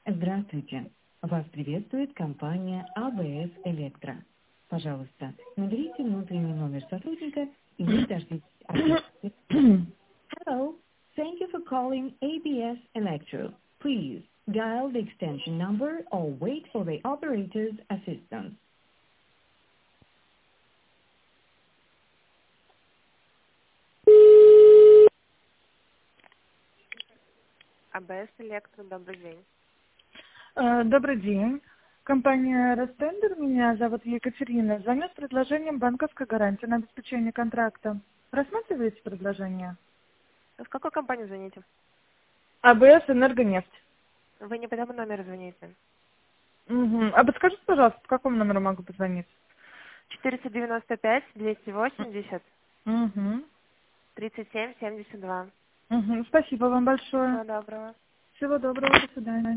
Здравствуйте. Вас приветствует компания АБС Электро. Пожалуйста, наберите внутренний номер сотрудника и дождитесь ответа. Hello. Thank you for calling ABS Electro. Please dial the extension number or wait for the operator's assistance. АБС Электро, добрый день. Добрый день. Компания Ростендер. Меня зовут Екатерина. Звоню с предложением банковской гарантии на обеспечение контракта. Рассматриваете предложение? В какую компанию звоните? АБС Энергонефть. Вы не по тому номеру звоните. Угу. А подскажите, пожалуйста, по какому номеру могу позвонить? 495-280. Угу. 37-72. Угу. Спасибо вам большое. Всего доброго. Всего доброго. До свидания.